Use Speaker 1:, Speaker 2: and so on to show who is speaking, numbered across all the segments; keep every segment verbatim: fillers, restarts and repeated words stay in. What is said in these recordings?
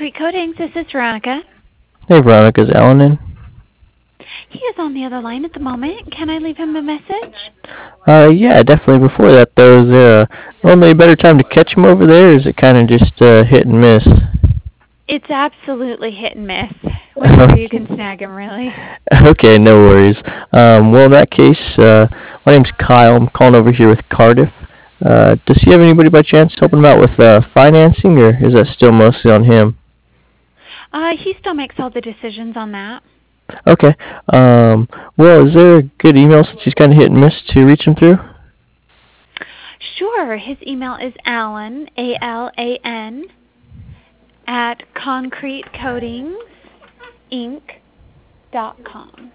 Speaker 1: Concrete Coatings. This is Veronica.
Speaker 2: Hey, Veronica, is Alan in?
Speaker 1: He is on the other line at the moment. Can I leave him a message?
Speaker 2: Uh, yeah, definitely. Before that, though, is there uh, normally a better time to catch him over there, or is it kind of just uh, hit and miss?
Speaker 1: It's absolutely hit and miss. Whenever you can snag him, really.
Speaker 2: Okay, no worries. Um, well, in that case, uh, my name's Kyle. I'm calling over here with Cardiff. Uh, does he have anybody by chance helping him out with uh, financing, or is that still mostly on him?
Speaker 1: Uh, he still makes all the decisions on that.
Speaker 2: Okay. Um, well, is there a good email since he's kind of hit and miss to reach him through?
Speaker 1: Sure. His email is Alan, A L A N, at concrete coatings inc dot com.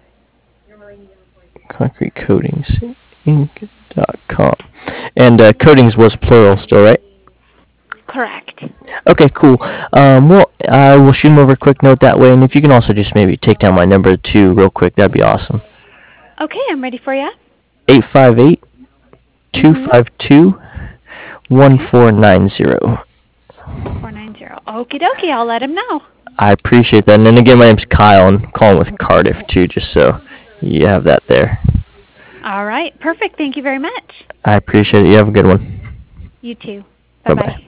Speaker 2: concrete coatings inc dot com. And uh, coatings was plural still, right?
Speaker 1: Correct.
Speaker 2: Okay, cool. Um, well, I will shoot him over a quick note that way, and if you can also just maybe take down my number too real quick, that'd be awesome.
Speaker 1: Okay, I'm ready for you.
Speaker 2: eight five eight, two
Speaker 1: Mm-hmm.
Speaker 2: five two, one four nine zero.
Speaker 1: four nine zero. Okie dokie, I'll let him know.
Speaker 2: I appreciate that. And then again, my name's Kyle, and I'm calling with Cardiff too, just so you have that there.
Speaker 1: All right, perfect. Thank you very much.
Speaker 2: I appreciate it. You have a good one.
Speaker 1: You too.
Speaker 2: Bye-bye.
Speaker 1: Bye-bye.